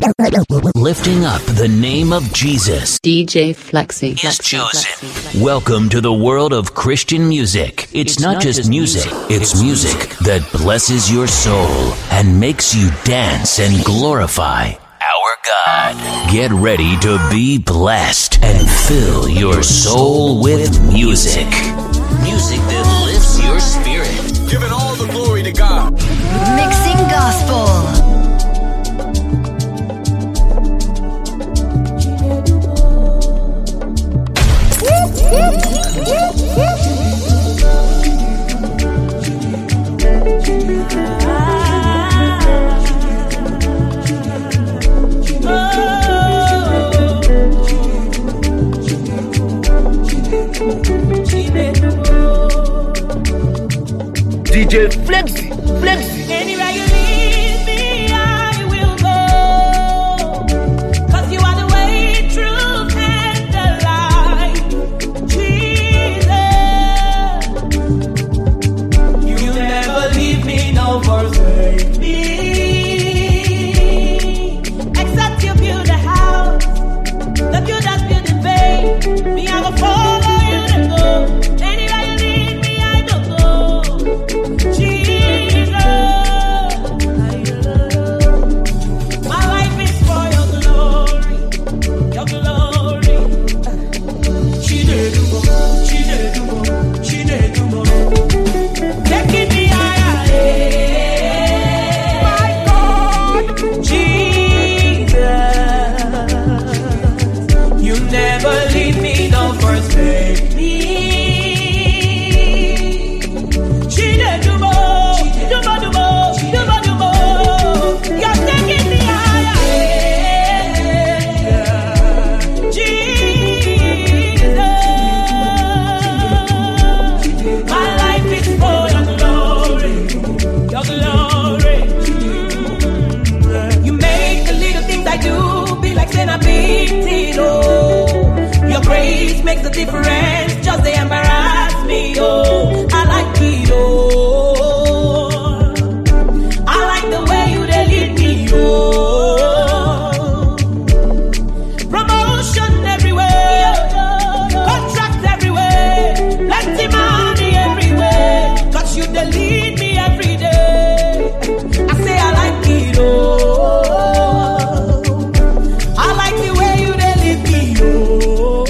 Lifting up the name of Jesus. DJ Flexi Is chosen. Welcome to the world of Christian music. It's not just music. It's music that blesses your soul and makes you dance and glorify our God. Get ready to be blessed and fill your soul with music. Music that lifts your spirit. Giving all the glory to God. Mixing gospel. DJ Flexi, Flexi. Anywhere you lead me, I will go. 'Cause you are the way, truth, and the light. Jesus, you never leave me, no forsake me. Except you build a house, the builders build in vain. Me, I will follow you to go. Anywhere you lead me, I don't go. Jesus, my life is for your glory, your glory. Taking me higher, my God, Jesus, you never leave me, no forsake me. Your grace makes a difference, just they embarrass me, oh. I like it, oh. I like the way you they lead me, oh. Promotion everywhere, contracts everywhere, plenty money everywhere, 'cause you they lead me every day. I say I like it, oh. I like the way you they lead me, oh.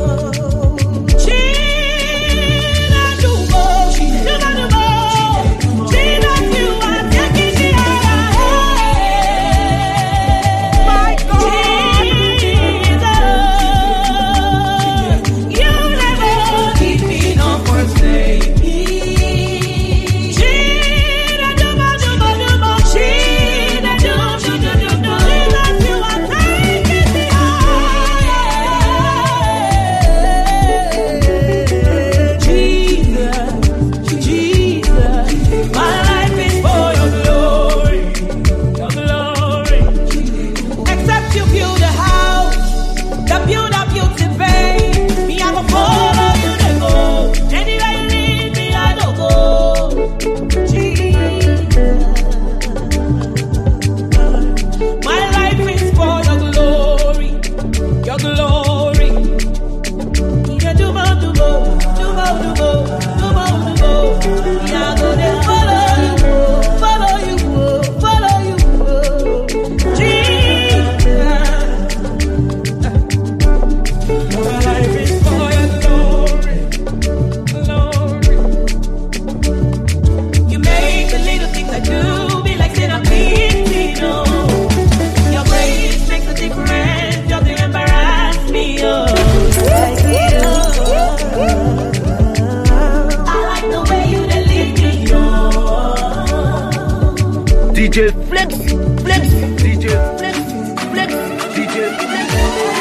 DJ Flex, Flex, DJ Flex, Flex, DJ Flex.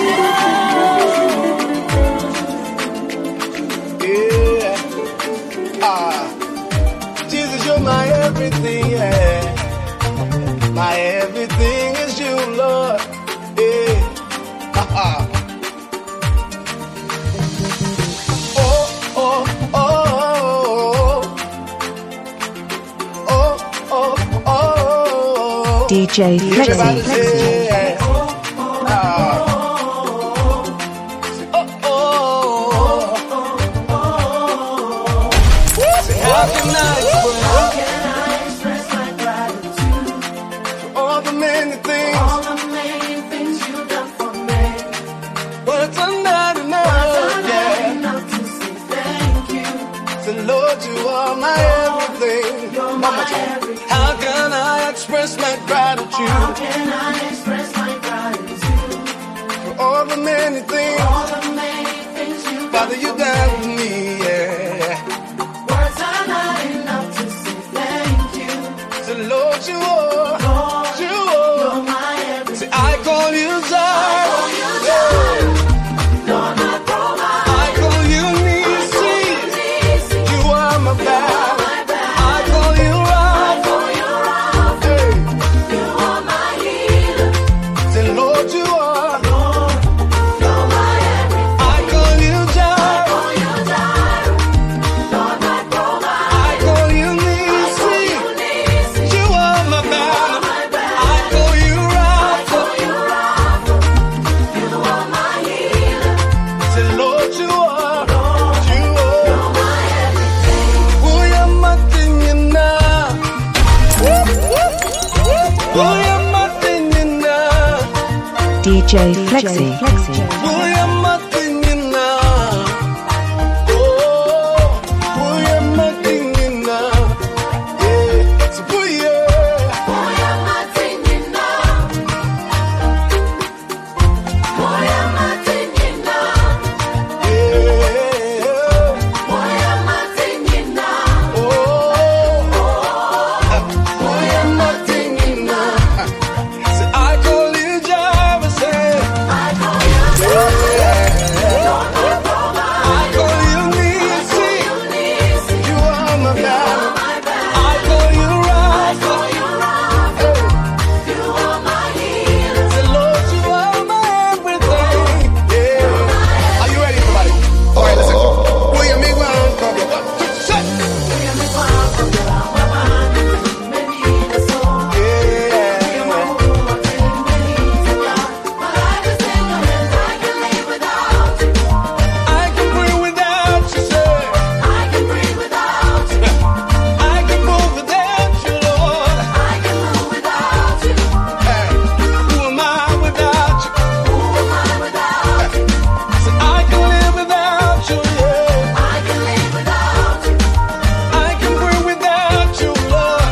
Yeah. Jesus, you're my everything, yeah. My everything is you, Lord. Yeah. Oh, oh, oh. DJ Flexi. Everybody say, many things. All the many things you've done for me. Words are not enough. Enough to say thank you. So Lord, you are my everything. You're my everything. How can I express my gratitude? How can I express my gratitude? For all the many things. All the many things you've Father, you done for me, yeah. Words are not enough to say thank you. So Lord, you are. Lord, You are. you're my everything. See, I call you Zion. Lord, my provider. I call you Nisi. You are my battle. I call you Rapha. Hey. You are my healer. Say, Lord, you are. You're my everything. I call you Jireh. Lord, my provider. I call you Nisi. You are my battle. I call you Rapha. You are my healer. Say, Lord, you are. You are. You're my everything. Who am I thinking now? Who am I thinking now? DJ Flexi. Who am I thinking now? Oh, who am I thinking now? Yeah, so who yeah? Boy, am I thinking now? Boy, am I thinking now? Yeah. Boy, am I thinking now? Oh, who am I thinking now? Say, I call you Jireh, say. I call you Lord, my provider. I call you Nisi. You are my battle. I call you Rapha. You are my healer. Say, Lord, you are my everything. Yeah. Are you ready, everybody? All right, listen. Will you make one? Come on. Shut. I can breathe without you, sir. I can move without you, Lord. Hey, who am I without you? Say, I can live without you, yeah. I can breathe without you, Lord.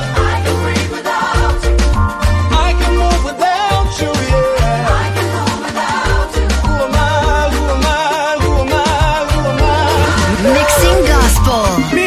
I can move without you, yeah. Who am I? Who am I? Who am I? Who am I? Mixing gospel.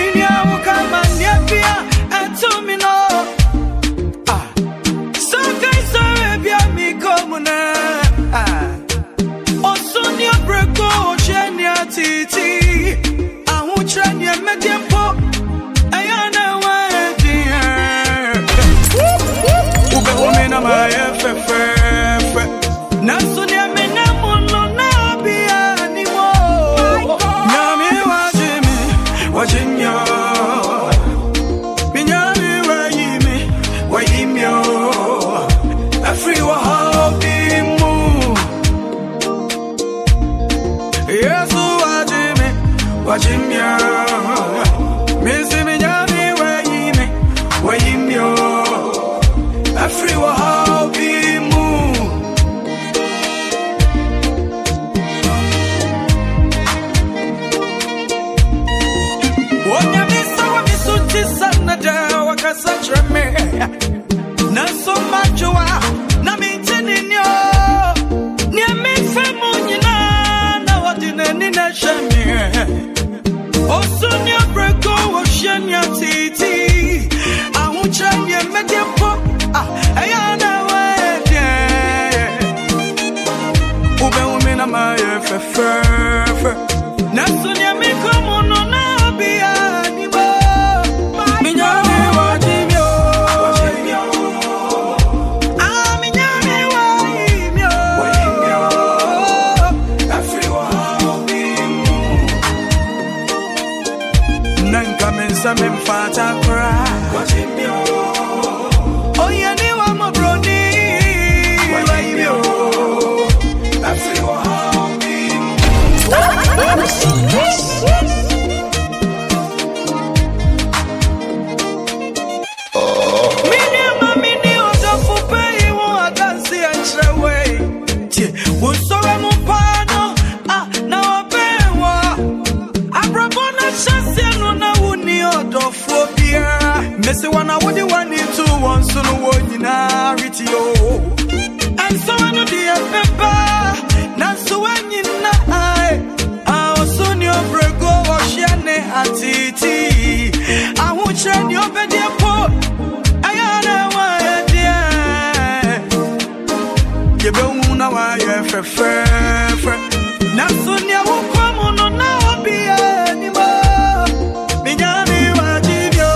Oh, yeah, you are my brody. You be una wa ye fe. Na sunya wo komo no na obi anymore. Minyami wa jibyo.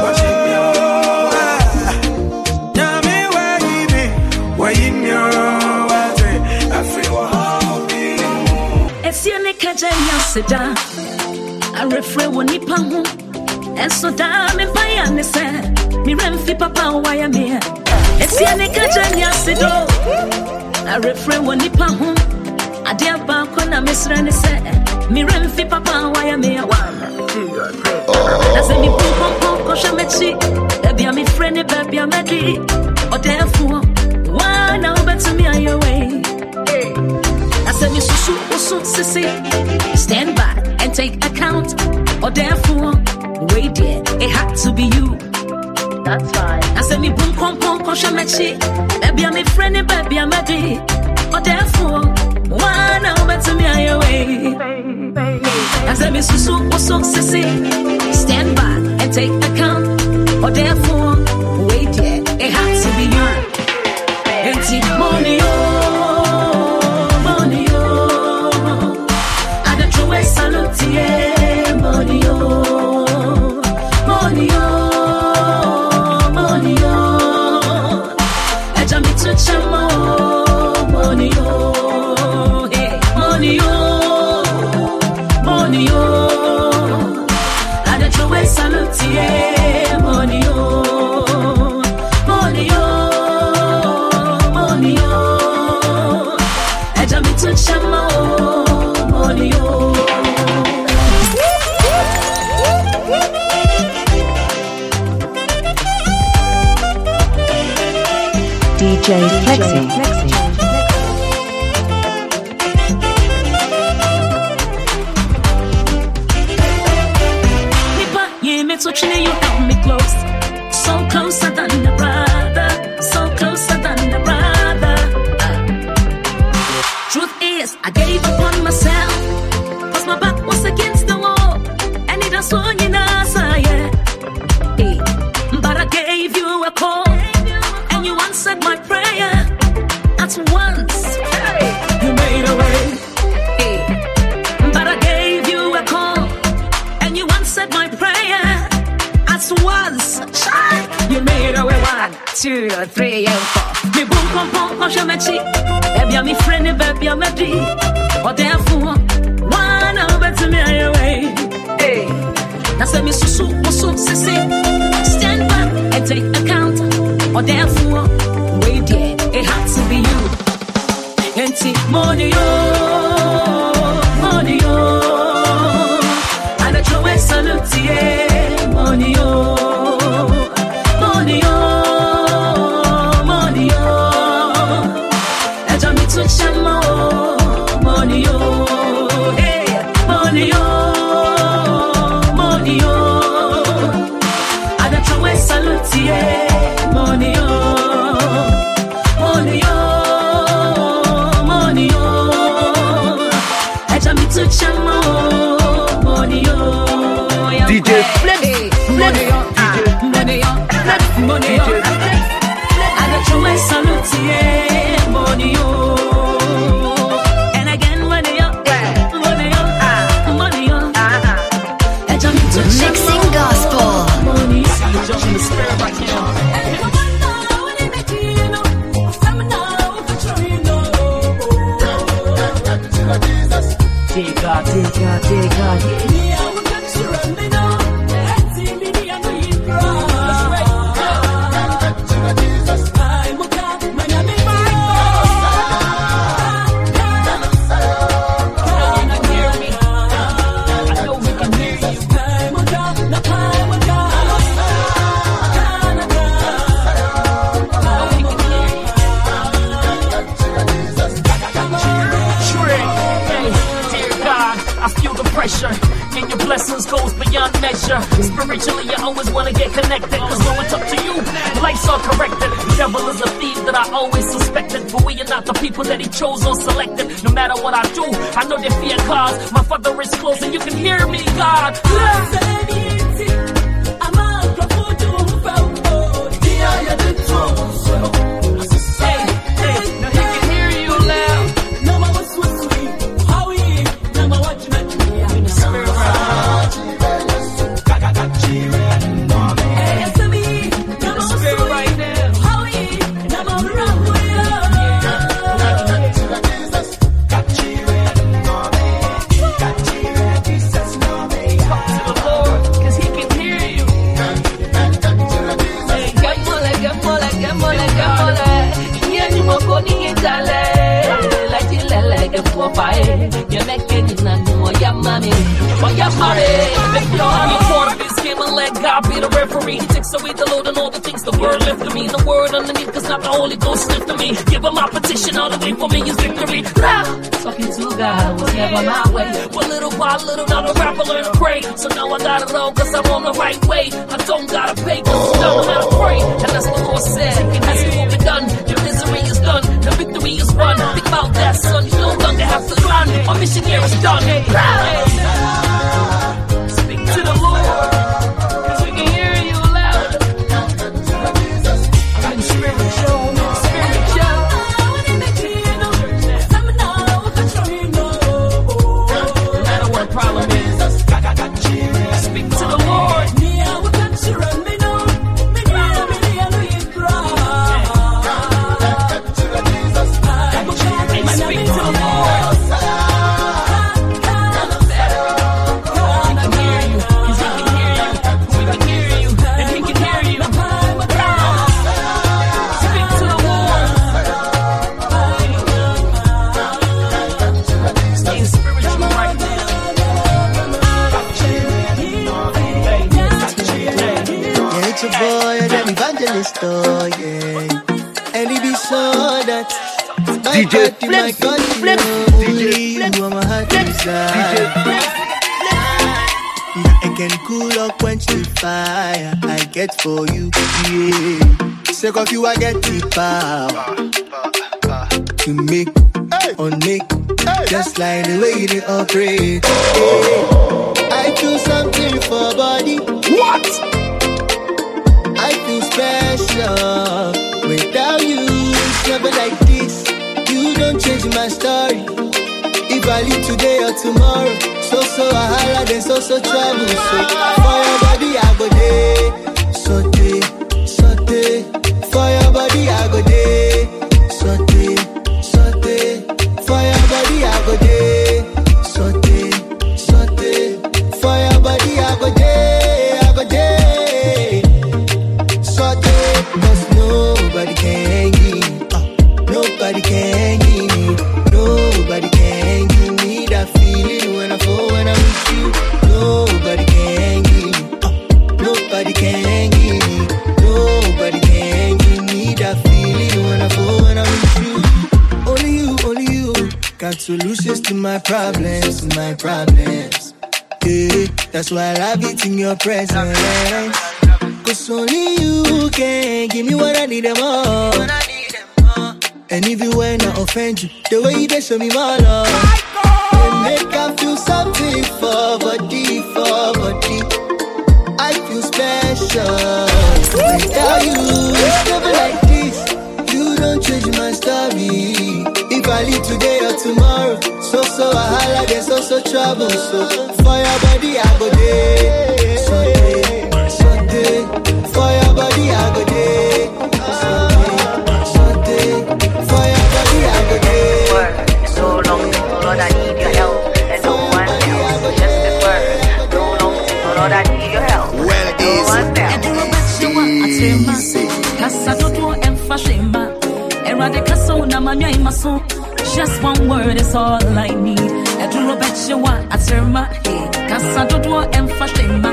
Nyami wa yimyo wa te. Afriwa obi. Esiene kajanya seda. I refre woni pa hu. Eso da me fire ne se. Mi remfi papa wa ya me. Esiene kajanya sedo. I refre woni pa hu. Adia ba ko na mesra ne se. Mi remfi papa wa ya me wa. Na se mi pom ko shamechi. Baby am friend baby am di. O therefore why now better me on your way. I said me susu sisi. Stand back and take account. Or therefore wait there, it had to be you. That's right. I said me boom pom shamechi. Baby I'm friend baby I'm di. Or therefore why now better me on your way. I said me susu sisi. Stand back and take account. Or therefore wait there, it had to be you. Empty money, money, I don't throw a salute, yeah, money, money, money, I jump into chamo, money, hey, money, money, I don't throw a salute, yeah, money, money, to chamo money DJ Flexi. Touching you help me close, so closer than a brother, so closer than a brother. Truth is, I gave up on myself, cause my back was against the wall, and it was on you now, yeah. Hey, but I gave you a call, and you answered my prayer at once. Hey, you made a way. Hey, but I gave you a call, and you answered my prayer at once. You made a way. 1, 2, 3, and 4. Me boom pom shamechi. Baby I'm friend baby I'm di. Or therefore one over to me away. Hey, now say me susu sisi. Stand back and take account. Or therefore wait there, it had to be you. Empty money money and I throw a salute, yeah, money money money I jump into chamo money hey money money and I throw a salute, yeah, money money money I jump into chamo money DJ Flex, money money I got you a salute, yeah, money and again money money money I jump into Mixing gospel. money Take God, and your blessings goes beyond measure. Spiritually, you always want to get connected, cause when it's up to you, life's all corrected. The devil is a thief that I always suspected, but we are not the people that he chose or selected. No matter what I do, I know they fear cause my Father is close and you can hear me, God. Hey, now he can hear Dale, like you like a poor pie. You're making it not know your money. Or your money. I'm a part of this game and let God be the referee. He takes away the load and all the things the word left to me. The word underneath, cause not the Holy Ghost lift to me. Give him my petition, all the way for me is victory. Talking to God was never my way. But little by little, now the rapper learn to pray. So now I got it all, cause I'm on the right way. I don't gotta pay, cause it's done, I'm out pray. And that's the Lord said, as it will be done. Your misery is done, the victory is won. Think about that, son, you no longer have to run. My mission here is done. Speak to the Lord, cause we can hear you loud. I'm spiritual, spiritual. No matter what problem is, speak to the Lord. Speak to the Lord. It's a boy and an evangelist, oh yeah. And he be so that DJ Flips, only you are my heart desire. I can cool up, quench the fire I get for you, yeah. Sake of you I get the power to make or make, just like the way they operate, yeah. I do something for body. What? I feel special. Without you, it's never like this. You don't change my story. If I leave today or tomorrow, so I holla, then so trouble. So for your body I go there, saute. For your body I go there, saute. For your body I go there, saute. For your body I go there. Cause nobody can give me, nobody can give me, nobody can give me that feeling when I fall when I'm with you. Nobody can give me, nobody can give me, nobody can give me that feeling when I fall when I'm with you. Only you got solutions to my problems, Yeah, that's why I love it in your presence. Cause only you can give me what I need them all. And if you when I offend you, the way they show me more love, they make I feel something for body. I feel special. Without you, it's never like this. You don't change my story. If I leave today or tomorrow, so I holla, then so trouble. So for your body I go there. For your body I go there. For your body I go there. So long, Lord, I need your help, and no one else. Just this word. So long, Lord, I need your help. Well, no one else. Just one word is all I need. I do bet you what I turn my head. Casa do and fashema.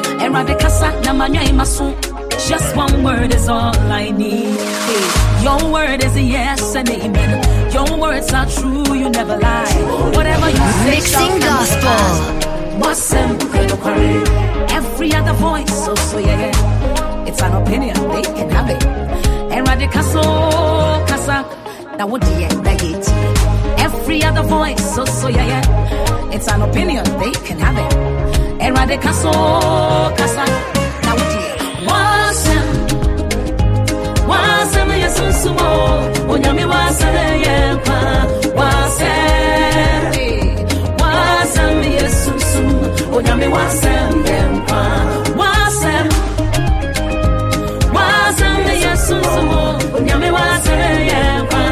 Just one word is all I need. Your word is a yes and amen. Your words are true, you never lie. Whatever you say, mixing gospel. Every other voice, so yeah. It's an opinion, they can have it. And Radikaso Kasa. Now what do you get? Every other voice, so yeah. It's an opinion, they can have it. And Radikaso Kasa. Now what do you Wasem yes sumo. Onyami wasem yempa. Wasem yes sumo. Onyami wasem yempa. Wasem yes sumo. Onyami wasem yempa.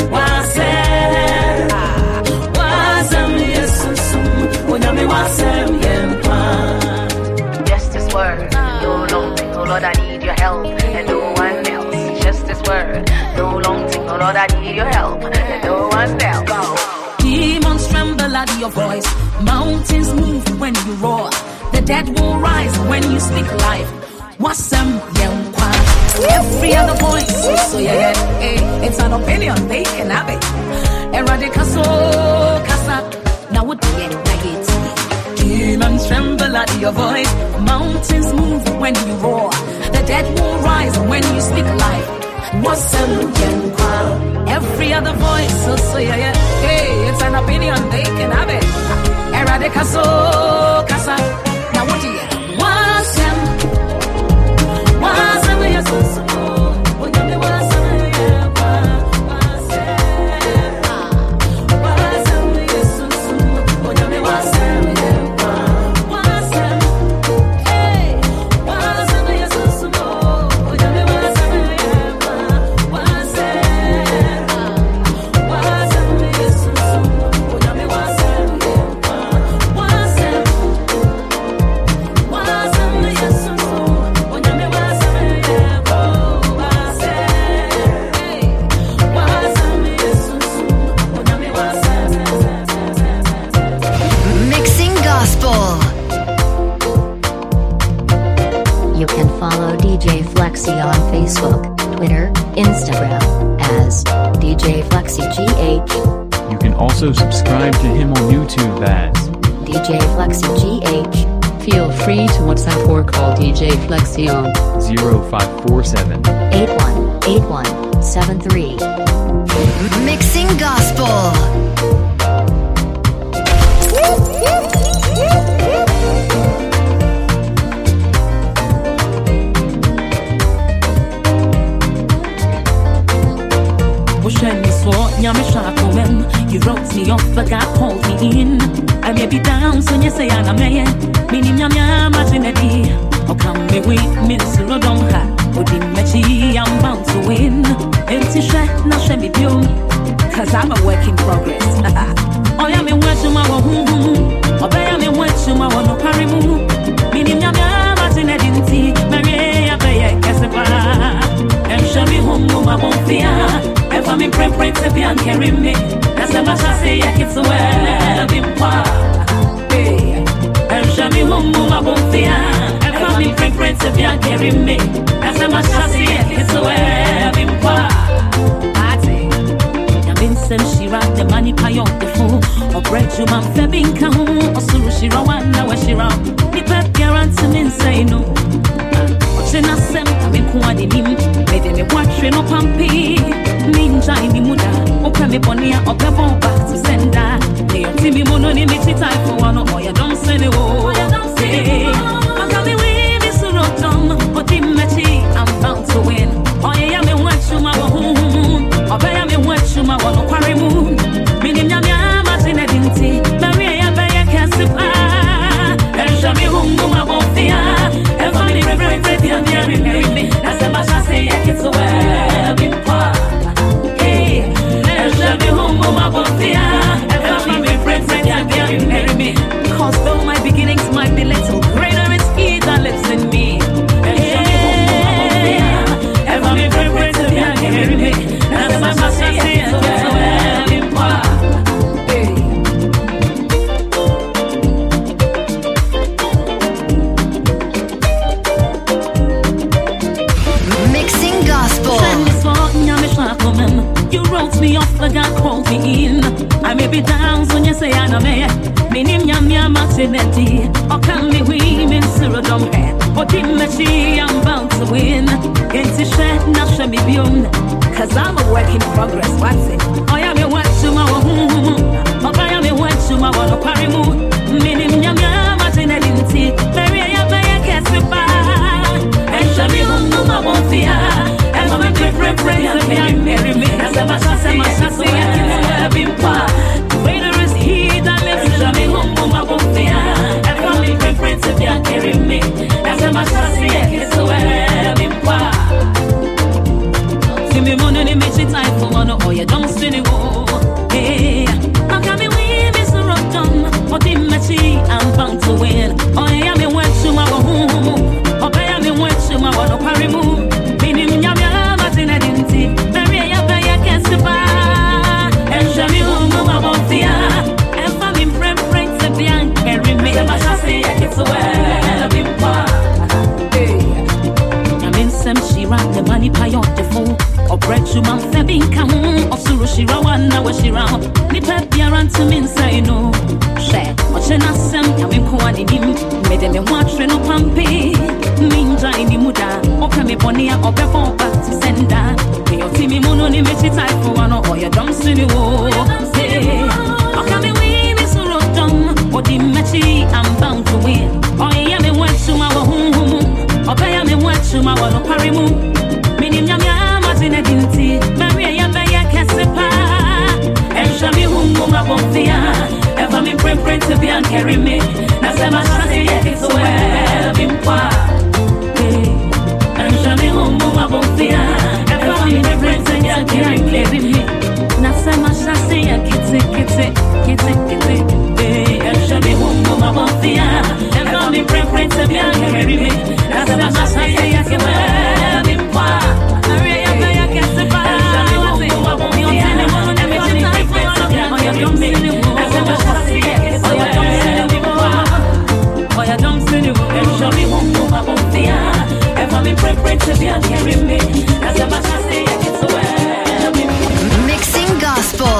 Wasem yes sumo. Onyami wasem yempa. Just this word. No long thing, oh Lord, I need your help, and no one else. Just this word. No long thing, oh Lord, I need need your help, and no one else. Demons tremble at your voice. Mountains move when you roar. The dead will rise when you speak life. Wasam Yankwa. Every other voice, so yeah, it's an opinion, they can have it. Eradicaso, Casa, now what do you get? Demons tremble at your voice. Mountains move when you roar. The dead will rise when you speak life. Wasam Yankwa. Every other voice, so yeah, it's an opinion, they can have it. Eradicaso, Casa, now what do you get? Wasam, yes, on Facebook, Twitter, Instagram, as DJ Flexi GH. You can also subscribe to him on YouTube as DJ Flexi GH. Feel free to WhatsApp or call DJ Flexi on 0547 818173. Mixing Gospel. You wrote me off, but God called me in. I may be down, so you say I'm a man. Meaning I'm imaginary. Oh, come me with me, so don't have. Oh, I'm bound to win. Empty share, not share me you. Cause I'm a work in progress. Oh, yeah, me watch my home. Oh, I me watch my one, no carry move. Meaning I'm imaginary. Maria, I guess and show me home, no, I won't fear. If I'm in preference, if you carry me, that's a much I say, I can swear, be part. And show me home, I won't fear. If I'm in preference, if you carry me, that's a much I say, I can swear, be part. I say, I'm in some Shira, the money pay on the fool, or break you, man, Febin Kahoo, or Suru Shira, one now, Shira. The pep guarantee me say no. Watching us, I'm in Kuadi, made me watching no pumpy. Ninja in the muda, open me bonia, or pebble back to sender. They are Timmy Mononimity type for one, or you don't say no. Say, I'm coming with this rotom, or Timothy, I'm bound to win. Oh, yeah, me watch you, my home, or bear me watch you, my one, quarry moon. Meaning, I'm Martin Edinty, Maria, Baya Cassipa, and show me whom I won't fear. If I'm in the reverend, and marry me, that's the much I say, I can swear, be part. Cause though my beginnings might be little, greater is he that lives in me. And I'm very to be hearing me. That's my master saying, so in part. Mixing Gospel. You wrote me off, but God called me in. I may be down, so you say I'm a man. Meaning Yamia Martinetti, or can me women, Surodom hair, or Timothy, I'm bound to win. It's a share, not show me beyond. Cause I'm a work in progress, what's it? Oh, yeah, me watch you, my home. Oh, I am a watch you, my one, or carry moon. Meaning Yamia Martinetti, Maria, Baya Cassipa, and show me home, no, I won't fear. And I'm a different friend, and marry me. As a master, so I can have him part. Greater is he that lives in me, home, I won't fear. And from me, preference, if you carry me. As a master, I can have him part. See me, money, me, she type for one, or you don't see me. one now she round. Me pep yaran to me inside no. Share, ochena sem kami kuani dim. Me de me watch no pampi. Minja ini muda. Oka me bonia ope pompa to senda. Me yo timi mono ni me chitai for one or your dumb silly wo. Oka me we me suro dumb. Odi mechi I'm bound to win. Oh yeah me watch to my hum. Oka ya me watch to my no parimu. Minim nyamya mazine dinti. Maria ya ya kesepa. Esha mi humu mabofia. Ever me pray to be and carry me. Na say my shasi ya it's well bimpa. Esha mi humu mabofia. Ever me pray to be and carry me. Na say my shasi ya kite. Esha mi humu mabofia. Ever me pray to be and carry me. Na say my shasi ya it's well bimpa. Mixing gospel.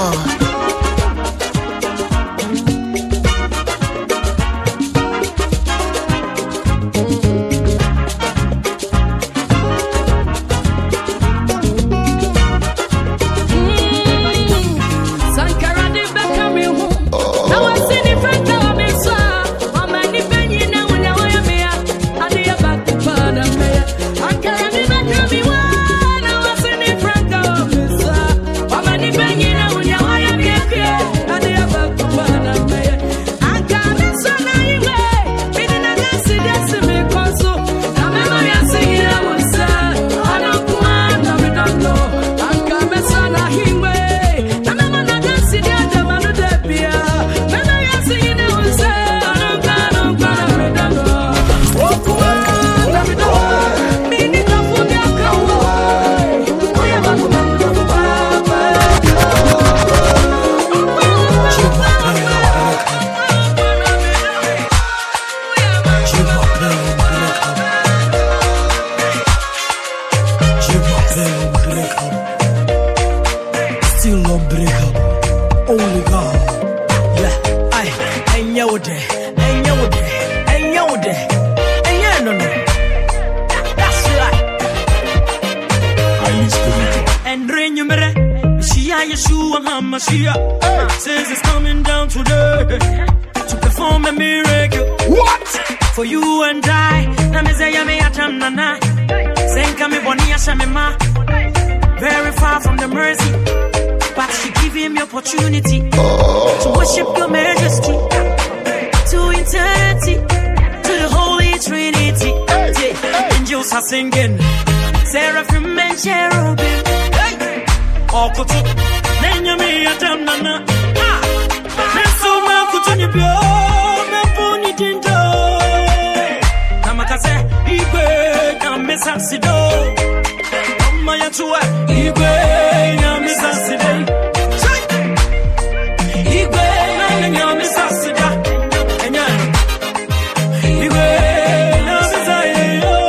Says it's coming down today to perform a miracle. What? For you and I. Very far from the mercy, but she give him the opportunity to worship your majesty to eternity, to the Holy Trinity. Angels are singing, seraphim and cherubim. Oh, Name Adam Nana. Neso ma kutuni bio me puni tinto. Namakase igwe na mesasido. Maya tuwa igwe na mesaside. Igwe na mesasida. Enya. Igwe na mesaside.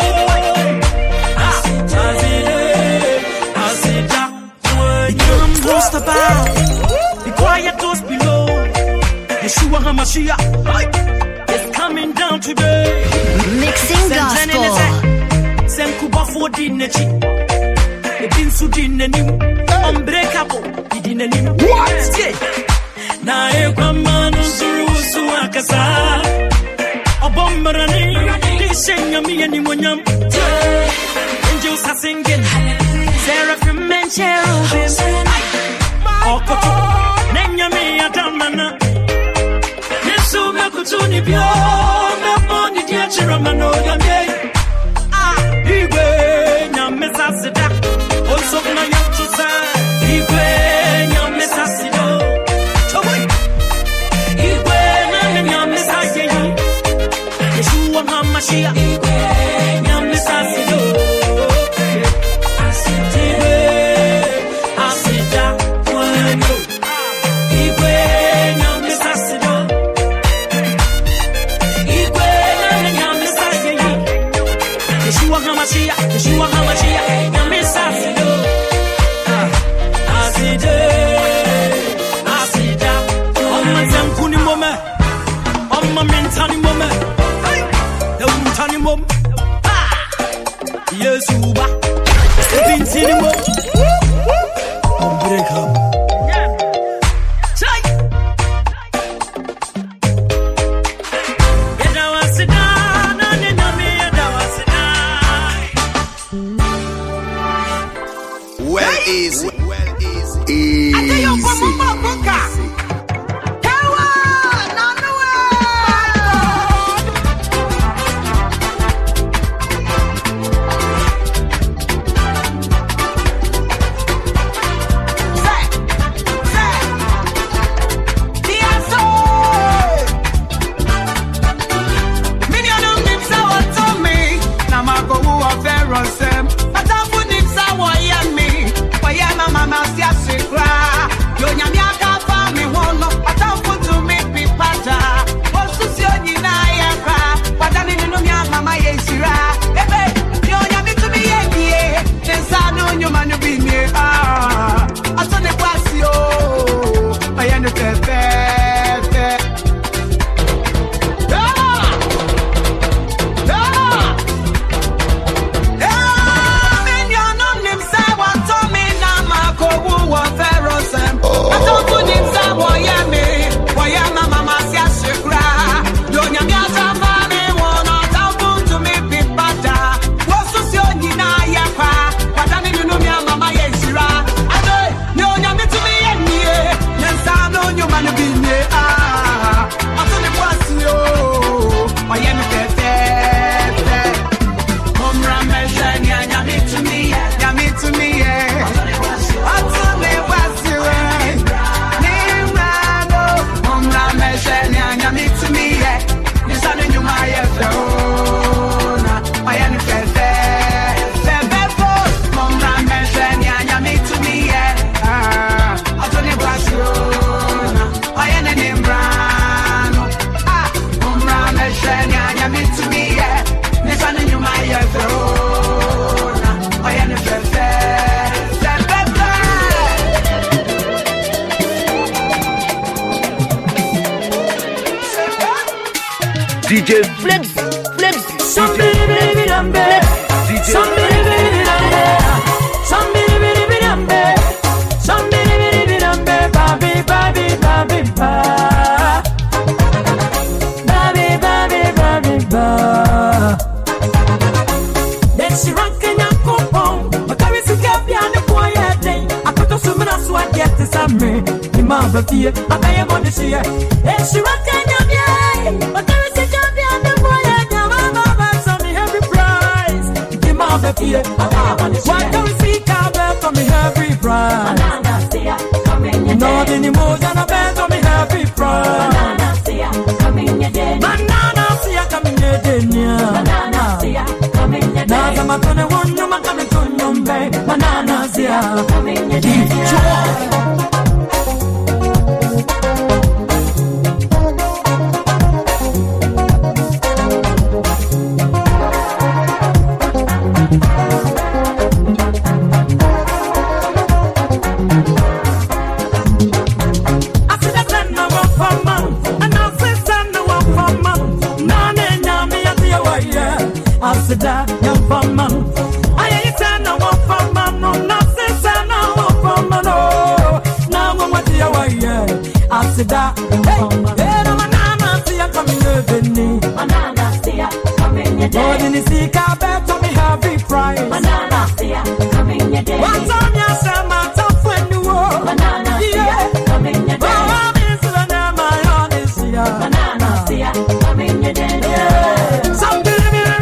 Asida. Roast about. Be quiet, those below. Yeshua HaMashiach is coming down today. Mixing gospel. Senkuba for dinechi. Ebinsu dinenim. Unbreakable. Dinenim. What? Na ekwamanu surusu akasa. Obombarani. Dishenya miyani monyam. Angels are singing. Seraphim and cherubim. Okoto, nenya mi atamana. Yesu mekutuni bio, meponi diachira mano yamye. Igwe nyamesasida, also na yatusa. Igwe nyamesasido, choboy. Igwe nyamesasido, Yeshua HaMashiach. Igwe nyamesasido. Yeshua HaMashiach, Yamesasido, Aside. Yesuba. Pintinimo. Break up. Well easy. DJ Flex. Somebody baby number. Somebody baby number. Somebody baby number. Somebody baby number. Baby, baby, baby, baby, baby, baby, baby. Then she ranking your coupon. But I was a gap on the quiet day. I put a swim and swat yet to some me. The mother fear. I pay him on the sheer. Then she ranking your yay. But I was a gap on the quiet. Mama, some me every prize. The mother fear. Why don't we see Carver for me every prize? Not anymore than a bed for me every prize. Banana, see ya coming your day. Banana, see ya coming your day. Banana, see ya coming your day. Now I'm gonna want you, I'm coming to you, babe. Banana, see ya coming your day. Asida, young farmer. I ain't saying I want for man, no, nothing saying I want for man, no. Now I'm what you are, yeah. Asida, hey, I'm a nana, see ya coming over me. Banana, see ya coming your day. More than you see, I'll bet on me happy price. Banana, see ya coming your day. What's on your summer, tough when you walk. Banana, see ya coming your day. Oh, I'm in the name, my honest, yeah. Banana, see ya coming your day. Something.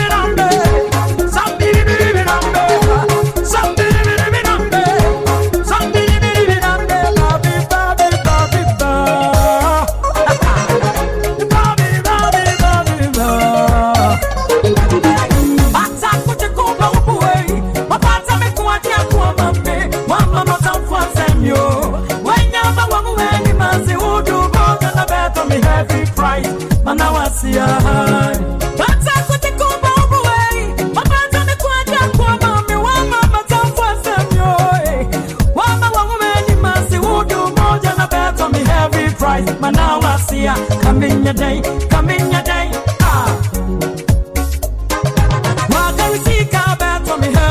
Come in your day, come in your day. Why don't we see Carver for me?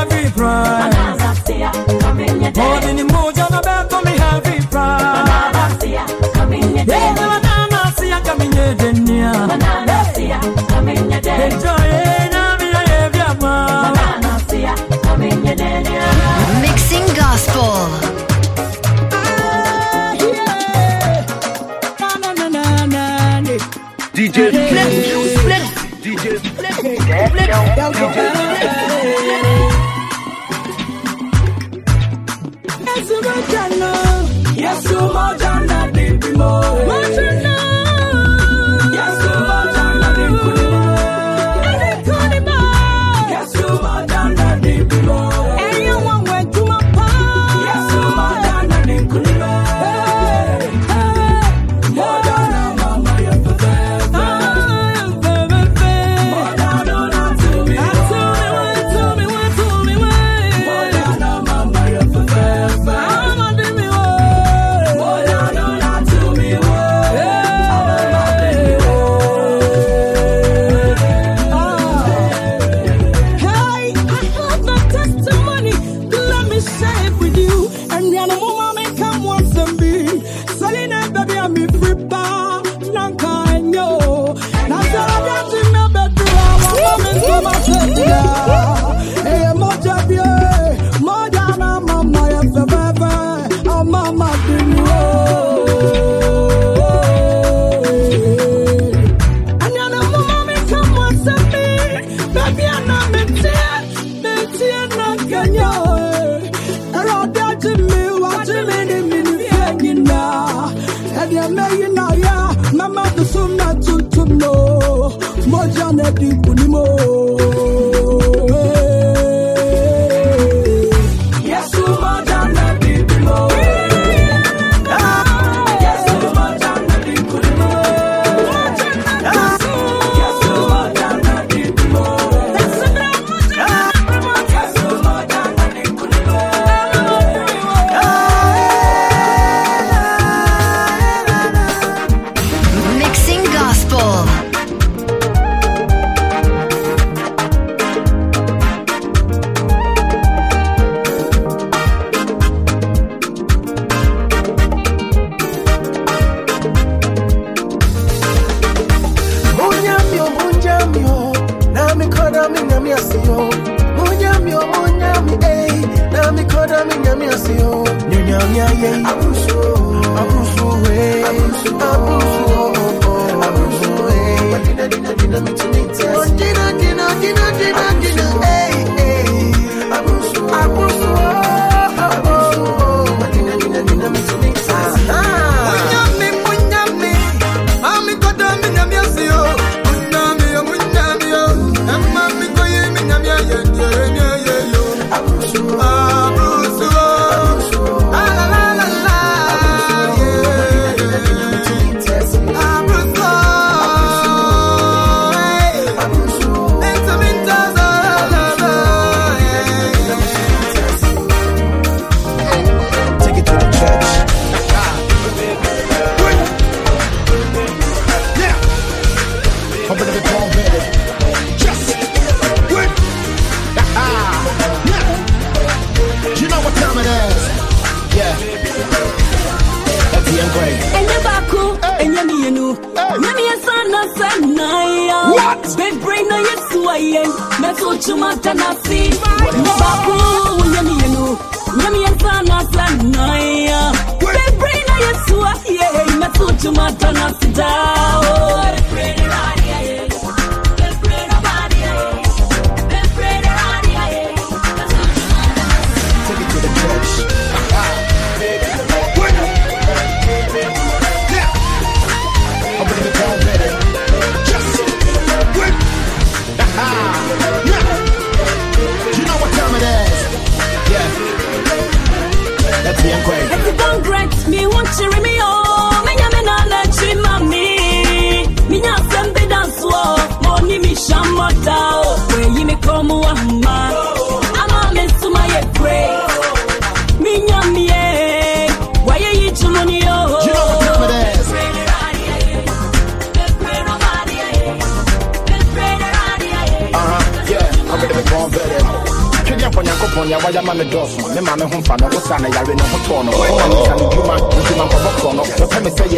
Mixing gospel. DJ Flip, DJ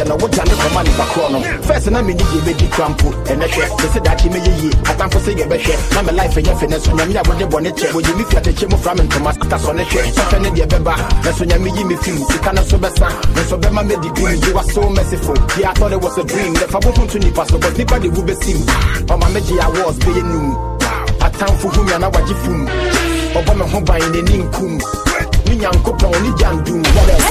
you know what Janda Command Bacono. First, and I mean, you made the trample, and I said that you may ye. I can't say a better. I'm a life in your finesse when I'm with the bonnet. When you meet at the Chemo from and Thomas, that's on a chair. Something in the Beba, that's when you meet me feel. You cannot so best. And so Bema made the dream, you are so merciful. Yeah, I thought it was a dream. If I won't to Nipas, but nobody will be seen. On my Meji, I was being new. A town for whom you are now what you fool. Obama home by the Ninkum. Me and Copa only Jan do. What else?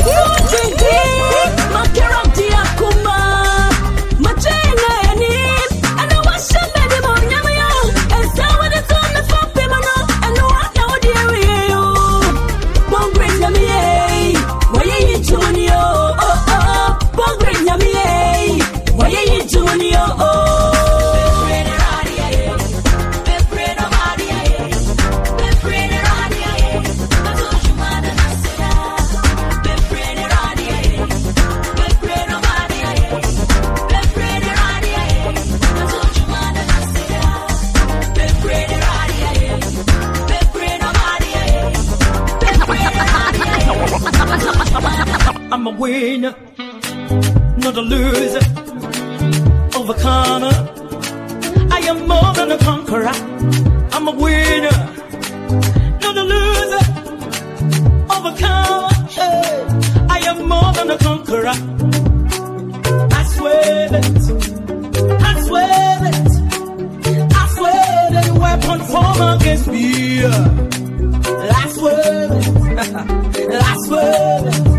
I'm a winner, not a loser, overcomer. I am more than a conqueror. I'm a winner, not a loser, overcomer. Hey, I am more than a conqueror. I swear it, I swear it, I swear that the weapon formed against me. I swear it, I swear it.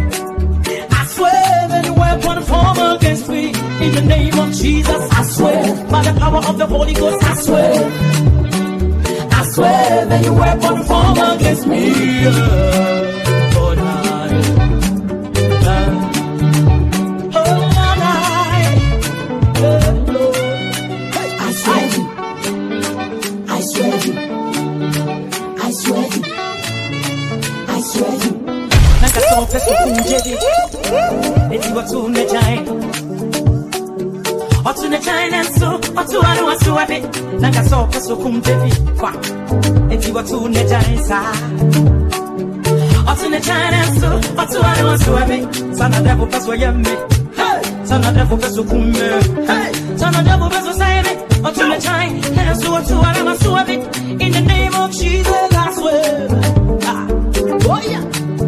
Form against me in the name of Jesus. I swear by the power of the Holy Ghost. I swear that you weapon form against me. Oh, I swear you. I swear you. I swear you. I swear you. Like I saw Fesco Kunjedi. If you were to the giant, or to the giant, and so, or to I was to have it. Like I saw Pesco Kunjedi. If you were to the giant side, or to the giant, and so, or to I was to have it. Son of devil, Pesco Yemi. Hey, son of devil, Pesco Kume. Hey, son of devil, Pesco Save. Or to the giant, and so, or to I was to have it. In the name of Jesus, I swear. Oh, yeah.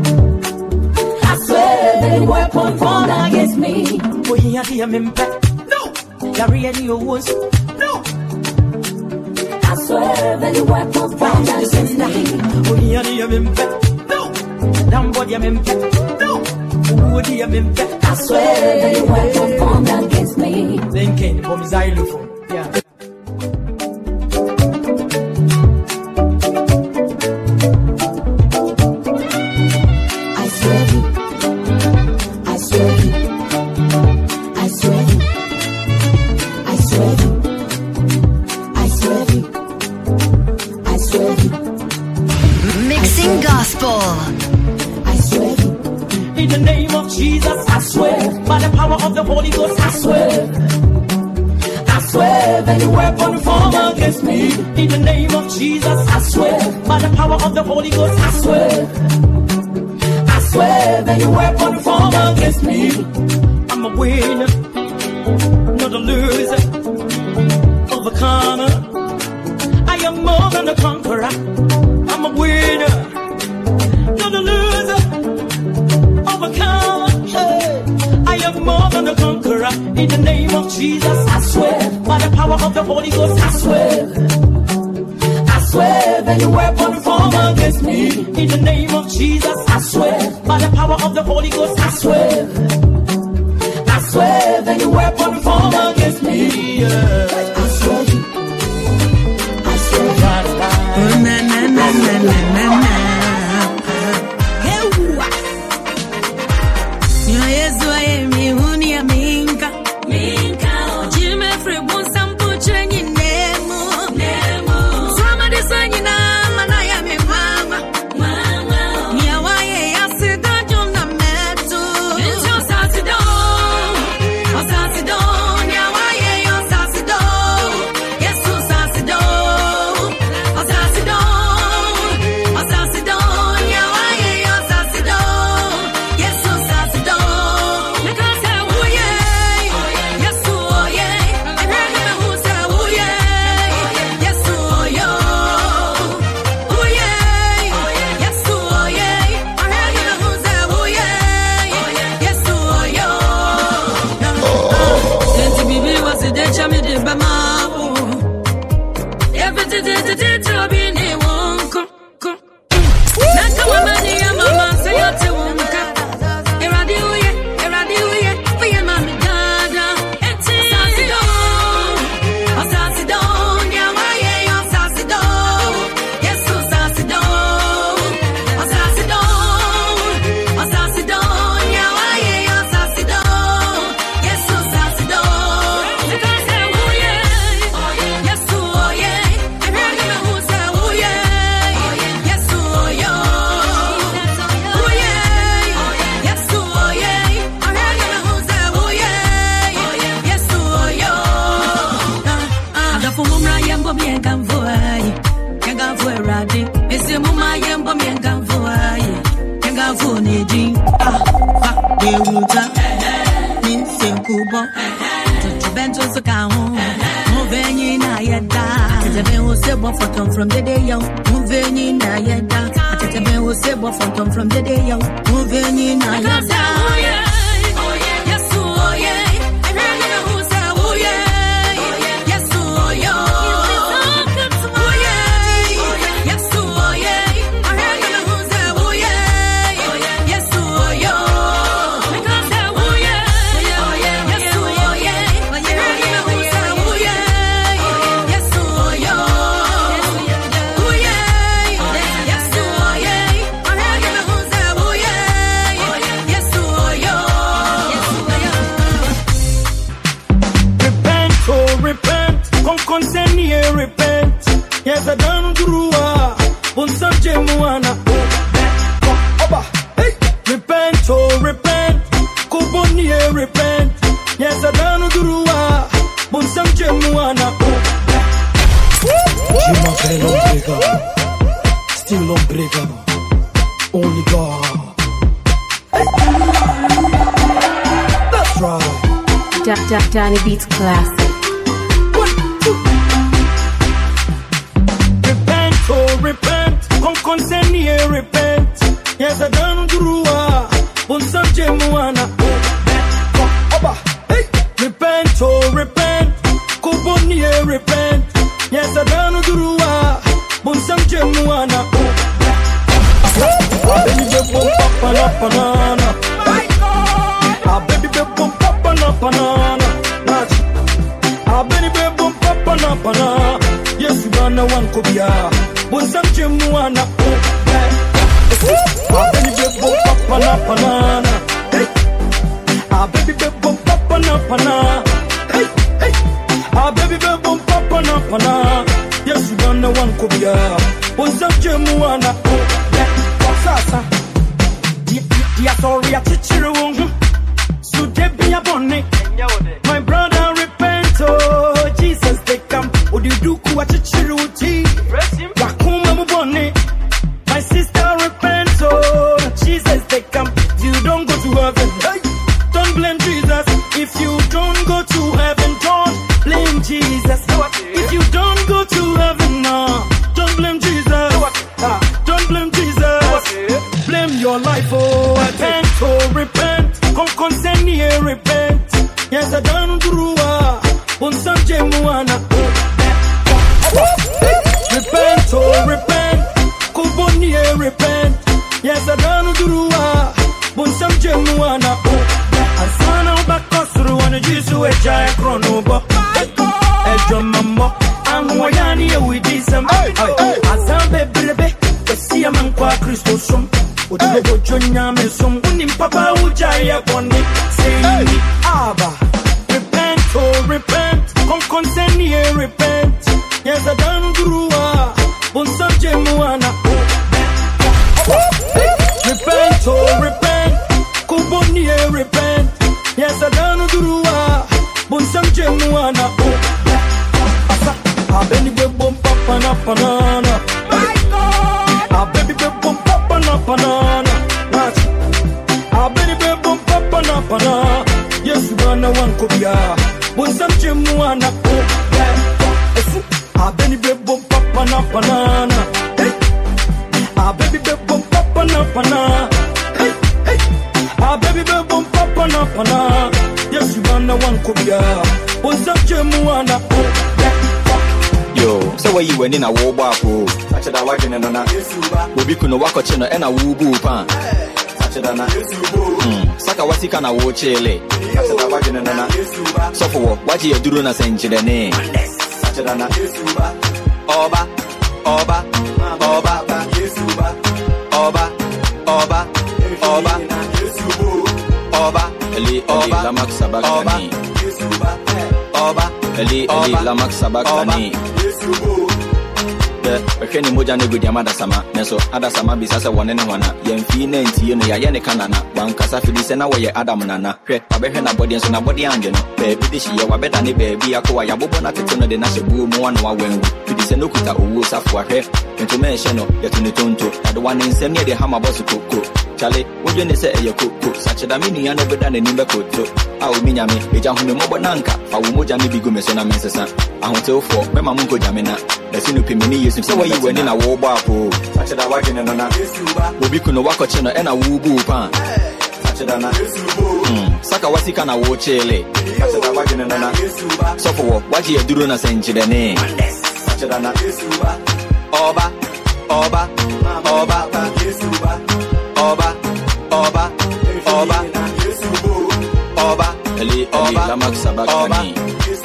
The weapon formed against me. Oh, he had the impact. No, you're ready, you was. No, I swear that the weapon formed against me. Oh, he had the impact. No, damn body, I'm impact. No, who the impact? I swear that the weapon formed against me. Then came from xylophone. Yeah. Holy Ghost, I swear that the weapon formed against me. In the name of Jesus, I swear, by the power of the Holy Ghost, I swear that the weapon formed against me. I'm a winner, not a loser, overcomer. I am more than a conqueror. I'm a winner, not a loser, overcomer. Hey. I am more than a conqueror. In the name of Jesus, I swear, by the power of the Holy Ghost, I swear that the weapon formed against me. In the name of Jesus, I swear, by the power of the Holy Ghost, I swear that the weapon formed against me. I swear you. I swear you. Na na na na na na. From the day yo, moving in a yada. I take a man who say what from the day yo, moving in a yada. Oh yeah, yes, oh yeah. I heard you who say oh yeah, yes, oh yeah. Oh yeah, yes, oh yeah. I heard you who say oh yeah, yes, oh yeah. Because oh yeah, yes, oh yeah. I heard you who say oh yeah, yes, oh yeah. Repent, yes, I done grua. Bonsam Jemuana, hey, repent, oh, repent, Kubonia, repent, yes, I done grua. Bonsam Jemuana, still unbreakable, only God. That's right. Danny Beats Classic. Repent, concern here, repent. Yes, I done grua. Bonsam Jemuana. Hey, repent, oh, repent. Kubonia, repent. Yes, I done grua. Bonsam Jemuana. Baby, baby, banana. Baby, baby, banana. Baby, baby, banana. Yes, you gonna want Kobia. Bonsam Jemuana, baby, baby, banana. Hey, baby, baby, banana. Hey, hey, baby, baby, banana. Yes, you gonna want Kobia. Bonsam Jemuana, Sasa. Dia sorry, I teach you. So they be a bonnet. My brother repent, oh Jesus, they come. Would you do kuachichiruti? Wakuma mubone. My sister repent, oh Jesus, they come. You don't go to heaven. Hey, don't blame Jesus. If you don't go to heaven, don't blame Jesus. If you don't go to heaven, no, don't blame Jesus. Don't blame Jesus. Blame your life, oh repent, oh repent. Concern here, repent. Yes, I done grua. Bonsam Jemuana. Repent, oh repent. Kubonia, repent. Yes, I done grua. Bonsam Jemuana. Asana bakosru wana jisu eja ekronobo. Ejo mambo. Anwayani ewidisem. Azambe brebe. Esia mankwa Kristo som. Odogo jonya mesom. Unim papa ujaya boni. Say me Abba. Repent, oh repent. Concern here, repent. Yes, I done grua. Bonsam Jemuana. Repent, oh repent. Kubonia, repent. Yes, I done grua. Bonsam Jemuana. Baby, baby, banana. Baby, baby, banana. Baby, baby, banana. Yes, you gonna want Kobia. Bonsam Jemuana. Baby, baby, banana. Hey, baby, baby, banana. Hey, hey, baby, baby, banana. Yes, you gonna want Kobia. Bonsam Jemuana. Yo, so where you went in a war bapo? Touch it, I watch it, and we could walk a channel and a woo boo pan. Touch it, Saka was he can a watch chile. So for what you do in a century, the name. Touch it, Oba, Oba, Oba, Oba, Oba, Oba, Oba, Eli, Oba, Lamak Sabakani, Oba, Eli, Lamak Sabakani. Ni moja ne gudi amada sama neso ada sama bisa se wone ne hwana yemfi na ntie no ya ye ne kanana wankasa fidi se na wo ye adam nana hwe abehwe na body so na body ange no baby de hye wa beda ne baby akwa ya bobo na tete no de na hye bu mu wana wa wengu fidi se no kuta owo safo ahwe ento me hye no ye tuni tonto ade wane nsem ne de hama boss koko chale woje ne se eye koko sacheda mi nua no beda na nimbe koto a o mi nyame eja hunu mo bonanka fa wo moja mi bigu me so na mensesa ahotefo me ma munko jamena da sinu pimini yesu se wayi wani na wo ba po sacheda wagene no na obi kuno wakoche no e na wo bu pa sacheda na saka wasika na wo chele sacheda wagene no na sofo wo waji eduro na senchide ne sacheda na oba oba oba yesuba oba oba oba oba eli oba la maksabakani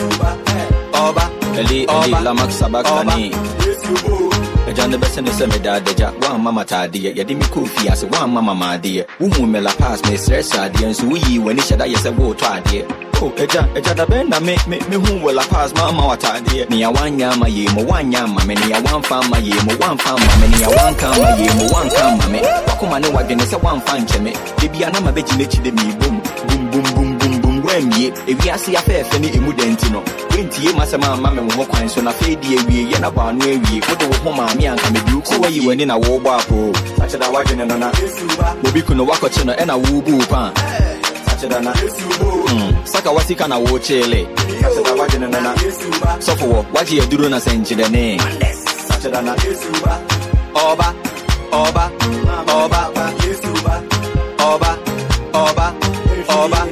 oba eli la maksabakani Ejande bese ne se me da deja wa mama tadie ye de mi kofi ase wa mama madie wo mu me la pass me stress adie nso yi wani shada ye se wo to adie oh eja da benda me hu we la pass mama watadie ni ya wanya ma ye mo wanya ma me ni ya wan fa ma ye mo wan fa ma me ni ya wan ka ma ye mo wan ka ma me wakoma ne wadene se wan fa nche me de bia na ma beji ne chi de mi bum bum bum bum bum wemie ewi ase ya fefe ni emu denti no wentie masema ma me ho kwan so na fe di ewie ye na ba no ewie wo de wo ho ma me anka me bi ko wayi wani na wo bo apo acheda wagene no na obi kuno wakoche no e na wo bu pa acheda na saka wasika na wo chele acheda wagene no na sofo wo waji eduro na senchide ne acheda na oba oba oba yesuba oba oba oba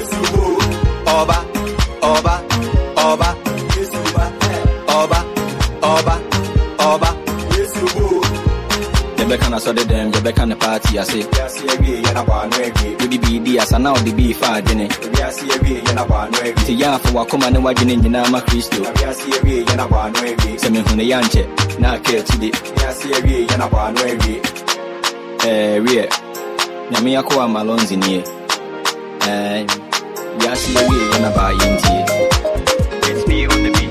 oba oba oba yesuba oba oba oba yesubu yebe kana so de dem yebe kana party ase yase ewie ye na ba no ewie odi bi di asa na odi bi fa adene yase ewie ye na ba no ewie ti ya fo wakoma ne wadwene nyina ma Kristo yase ewie ye na ba no ewie se me hune yanche na ke tide yase ewie ye na ba no ewie wie nyame yakwa malonzi nie yase ewie ye na ba yintie. It's me on the beat.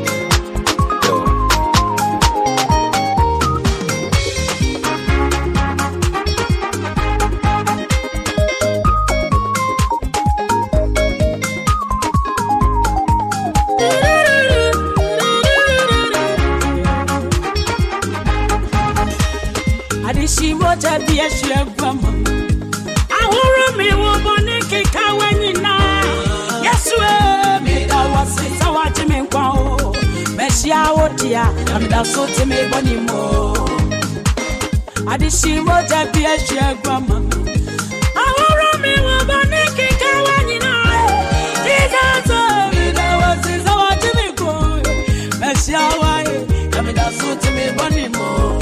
Adishimo jadi eshe gwama ahuru mi wo boniki kawanyina Yesu me da wasi sawaji me kwa o meshia odia am da so te me bonimo Adishimo jadi eshe gwama ahuru mi wo boniki kawanyina Jesus me da wasi sawaji me kwa meshia wae am da so te me bonimo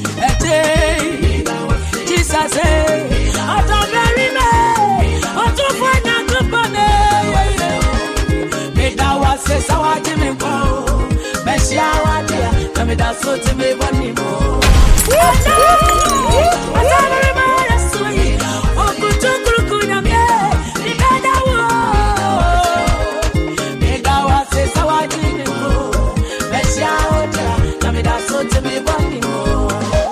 Jesus say I don't bury me I don't find a good money me da was say so I didn't go me shower there come da so to me bunny mo I don't remember sweet oh kutu kunya me me da wo me da was say so I didn't go me shower there come da so to me bunny mo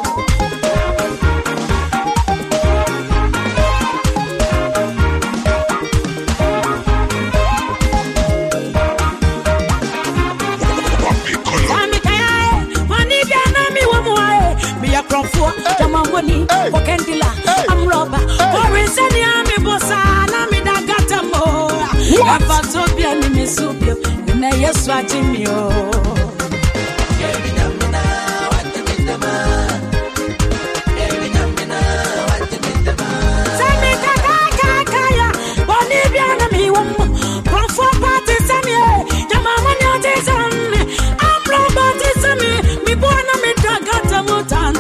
Wakendila, I'm robber. Orange and yami bossa, na mi da gata mo. Ava zobia ni mi subio, na yesu atimio. Sami kaka, bonibia na mi womo. Profo party sami, jama mani otizami. I'm robber tizami, mi bona mi da gata mo tan.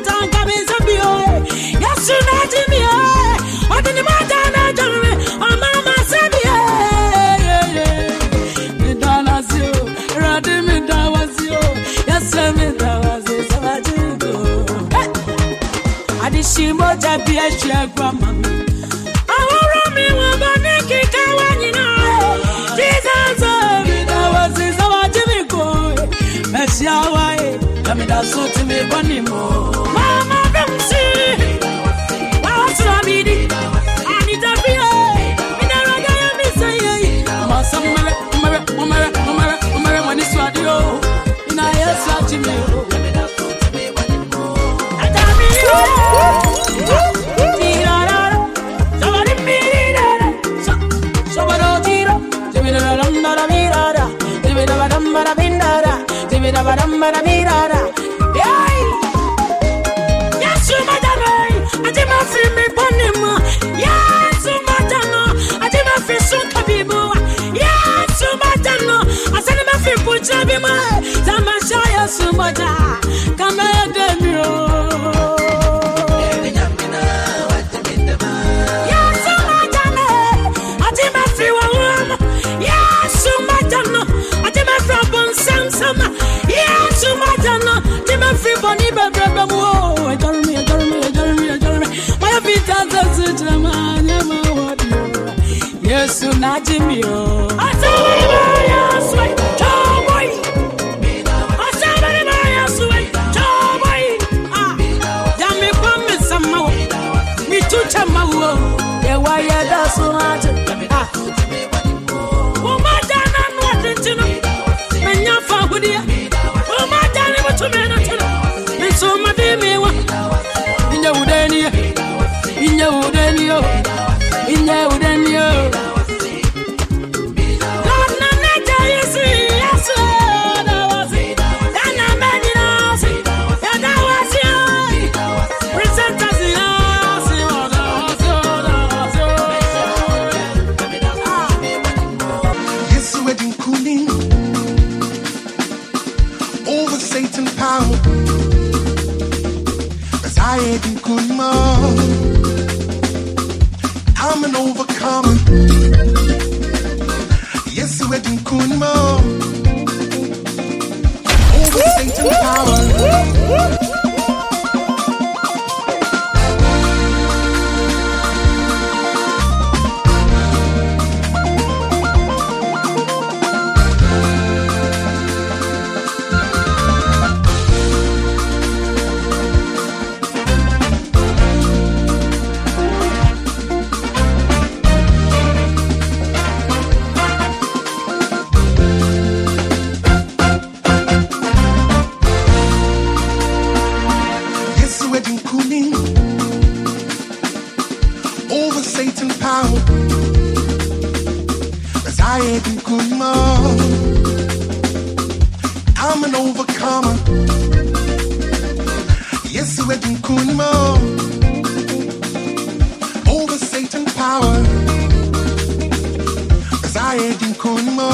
Adishimo jabi eshe grandma ahuru mi wo boniki kawanyina Jesus me da was is our Jimmy go Messia why come me da so to me bunny mo. Mama Bemsi, what's Ramidi? I need to be a Minaraga, Miss A. Massa Mara, when it's radio. In a yes, Jimmy. Yes, Jimmy. I swear, cowboy. I swear, cowboy. Damn me, promise some more. Me too, Chamawo. Yeah, why you do so much? Oh, my dad, I'm not into it. Man, you're far with you. Oh, my dad, I'm to me. And so, my baby, in your Udania, in your Udania, in your Udania. I'm an overcomer. Yes, we're doing Kunimo. Over Satan power. I'm an overcomer. Yes, we're doing Kunimo. Over Satan power. Cause I ain't in Kunimo.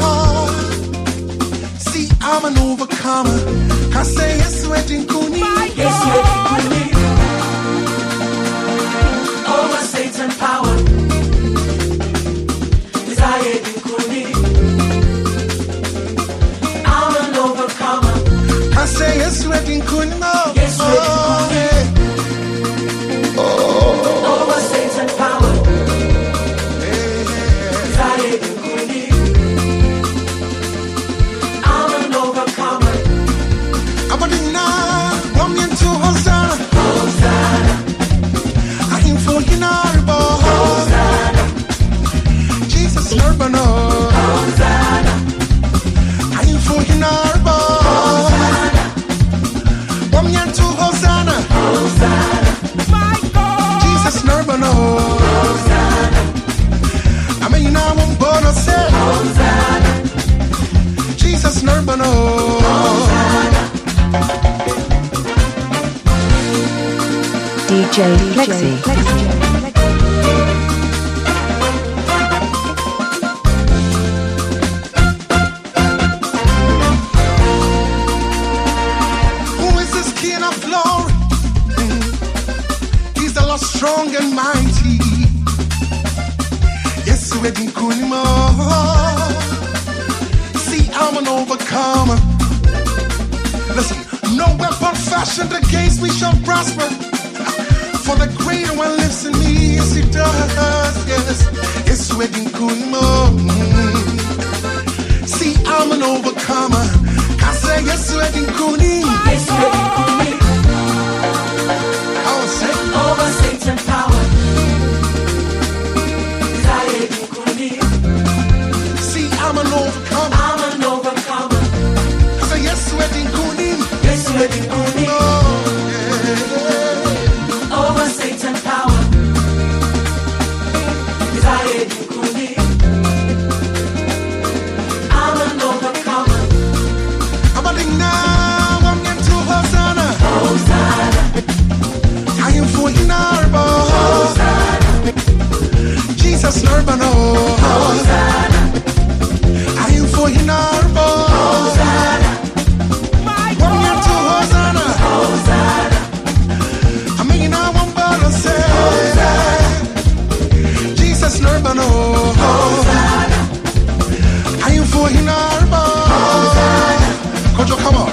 See, I'm an overcomer. Cause say yes, we're doing Kunimo. Yes, we're doing Kunimo. Over Satan power. Cause I ain't in Kunimo. I say yes, we're in Kunimo. Yes, we're in Kunimo. Over Satan power. I ain't in Kunimo. I'm an overcomer. I'm a dinner. One me into Hosanna. Hosanna. I ain't for you now, Hosanna. Jesus, urban. Hosanna. I ain't for you now. Hosanna, Hosanna, my God, Jesus, Nirvana, Hosanna. I mean, I won't go to say, Hosanna, Jesus, Nirvana, Hosanna. DJ Flexi. Strong and mighty. Yes, we're in Kunimo. See, I'm an overcomer. Listen, no weapon fashioned against me shall prosper. For the greater one lives in me, yes, it does. Yes, we're in Kunimo. See, I'm an overcomer. I say, say yes, wedding kuni. Yes, wedding kuni. Oh, say over Satan power. Desire kuni. See, I'm an overcomer. I'm an overcomer. Say yes, wedding kuni. Yes, wedding kuni. Oh, yeah. Over Satan power. Desire kuni. I'm an overcomer. I'm a ding now. I'm into Hosanna. Hosanna. I am for Inarbo. Hosanna. Jesus Nurbano. Hosanna. I am for Inarbo. Hosanna. I'm into Hosanna. Hosanna. I mean, I won't bother say. Jesus Nurbano. Hosanna. I am for Inarbo. Hosanna. Kojo, come on.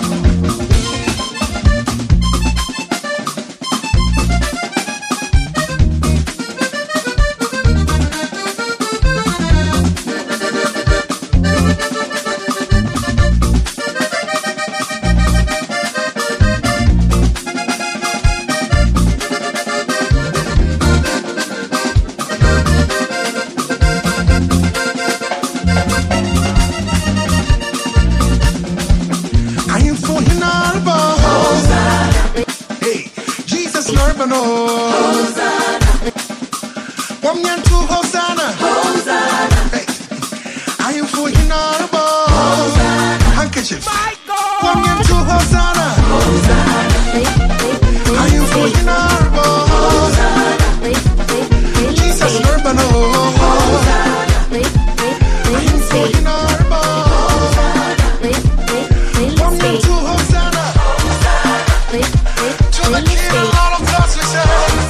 I am for Inarbo. Hey, Jesus Nurbano. One man to Hosanna. Hey, I am for Inarbo. Handkerchief. One man to Hosanna. I am for Inarbo. Jesus Nurbano. I am for Inarbo. One man to Hosanna. To the King of all of us we say.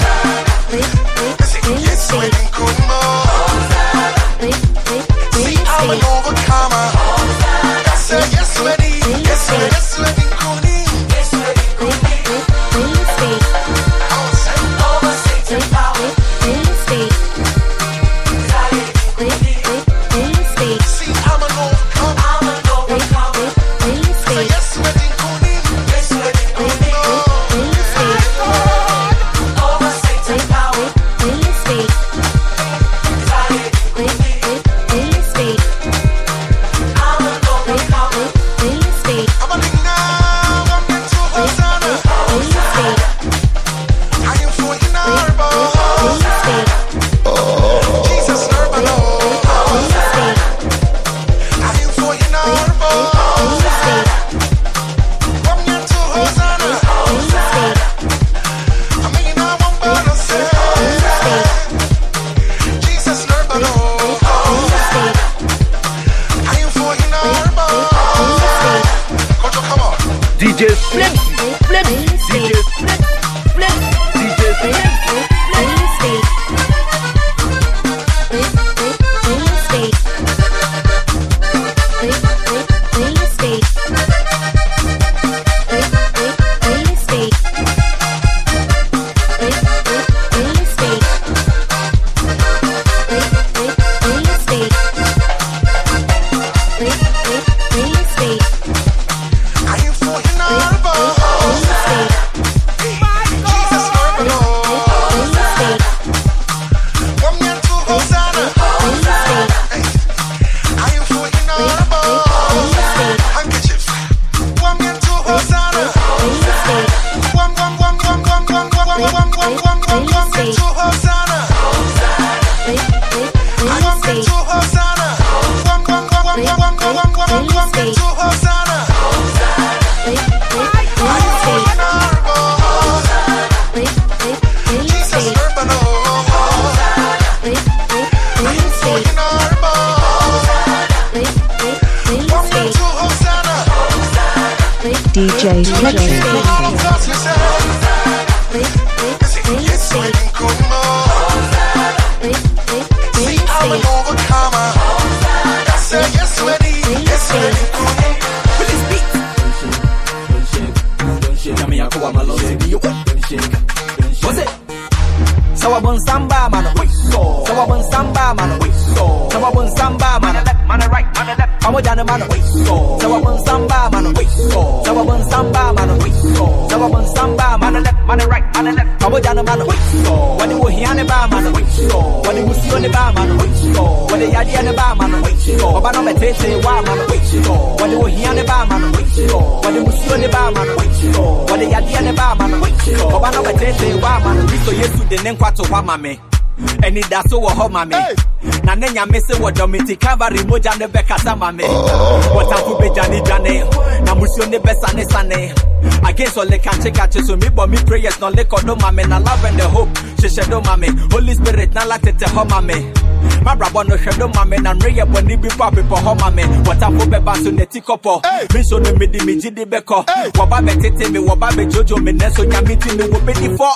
Yes, wedding kumo. See, I'm an overcomer. I say yes, wedding. Yes, wedding kuni. Oh, say Over Satan power. see, I'm an overcomer. I'm an overcomer. Say yes, wedding kuni. Yes, wedding kuni. Over Satan power. I'm an overcomer. I'm a ding now. I'm into Hosanna. I am for Inarbo. Jesus Nurbano. I am for Inarbo. One man to Hosanna. I mean, I won't bother say. Jesus Nurbano. I am for Inarbo. Kojo, come on. DJ Flip, Flip, DJ Flip, Flip, DJ Flip. I am for Inarbo. Jesus Nurbano. One man to Hosanna. Hey, I am for Inarbo. Handkerchief. One man to Hosanna. One man to Hosanna. One man to Hosanna. One man to Hosanna. I am for Inarbo. Jesus Nurbano. I am for Inarbo. One man to Hosanna. DJ Flexi. All of us we say. Yes, wedding kumo. See, I'm an overcomer. I say yes, wedding kuni. Release beat. Don't shake, I'm here, I'm alone. What's it? Sawabon samba, man, we saw. Sawabon samba, man, we saw. Sawabon samba, man, left, man, right, man, left. I'm Pamojana man, Sawabon Samba man, Sawabon Samba man, Sawabon Samba man, man right, man left. Pamojana man, when you hear the bar man, when you see on the bar man, when the Yadi and the bar man, Obano Metete, war man, when you hear the bar man, when you see on the bar man, when the Yadi and the bar man, Obano Metete, war man, so yes to the Nenkwato Wamame. And it does so home, mammy. Nanenya miss what Domiti Cavalry Moja and the Becca mammy. What I'm to be Johnny Johnny. Namusion the best and the Sunday. Against all the country catches to me, but me prayers no lick or no mammy. I love and the hope. She said, no mammy. Holy Spirit, not like it to home, mammy. My brother no shadow mammy and Ray when he be papi for home, mammy. What I'm for Bebas on the Tikopo. Miss on the midi, Mijidi Beko. Wababe Tete me, Wababe Jojo, Mineso, Yamiti, the Wobedi for.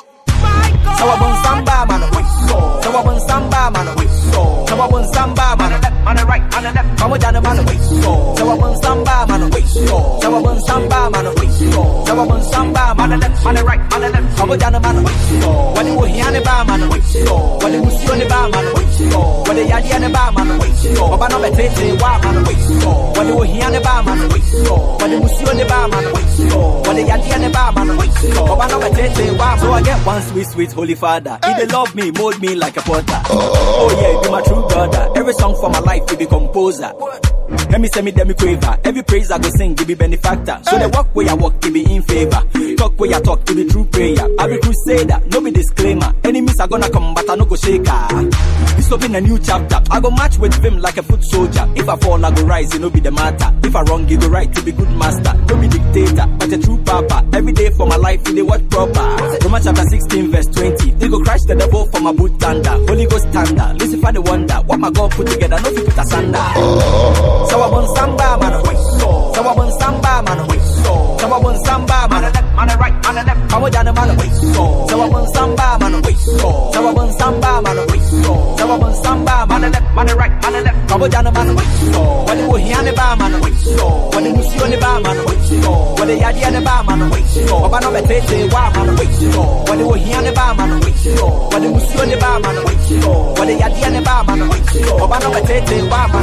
Sawabon Samba man, Sawabon Samba man, Sawabon Samba man, man right, man left. Pamojana man, Sawabon Samba man, Sawabon Samba man, Sawabon Samba man left, man right, man left. Pamojana man, when you hear the bar man, when you see on the bar man, when the Yadi and the bar man, Obano Betete war man, when you hear the bar man, when you see on the bar man, when the Yadi and the bar man, Obano Betete war. So I get one sweet Holy Father. He they love me, mold me like a potter. Oh yeah, be my true brother. Every song for my life, he be composer. Let me send me demi quiver. Every praise I go sing, he be benefactor. So the walk where I walk, he be in favor. Talk where I talk, he be true prayer. I be crusader, no be disclaimer. Enemies are gonna come, but I no go shaker. This open a new chapter. I go match with him like a foot soldier. If I fall, I go rise, it no be the matter. If I wrong, he go right to be good master. No be dictator, but a true papa. Every day for my life, he dey watch proper. Romans chapter 16 verse 20. He go crash the devil for my boot thunder. Holy Ghost thunder. Listen for the wonder. What my God put together, no fit put asunder. Sawabon Samba man, Sawabon Samba man, Sawabon Samba man, man right, man left. Pamojana man, Sawabon Samba man, Sawabon Samba man, Sawabon Samba man left, man right, man left. Pamojana man, when you hear the bar man, when you see on the bar man, when the Yadi and the bar man, Obano Betete war man, when you hear the bar man, when you see on the bar man, when the Yadi and the bar man, Obano Betete war man.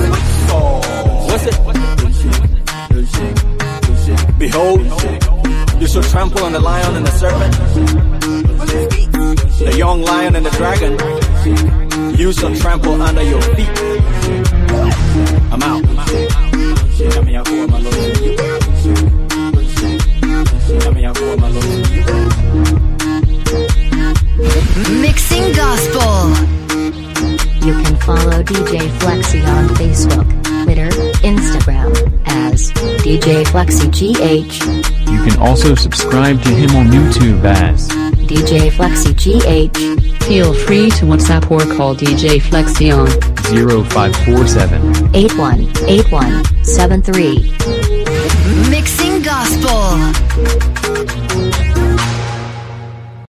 What's it? Behold, you shall trample on the lion and the serpent, the young lion and the dragon. You shall trample under your feet. I'm out. Mixing gospel. You can follow DJ Flexi on Facebook, Twitter, Instagram as DJ Flexi GH. You can also subscribe to him on YouTube as DJ Flexi GH. Feel free to WhatsApp or call DJ Flexi on 0547 818173. Mixing gospel.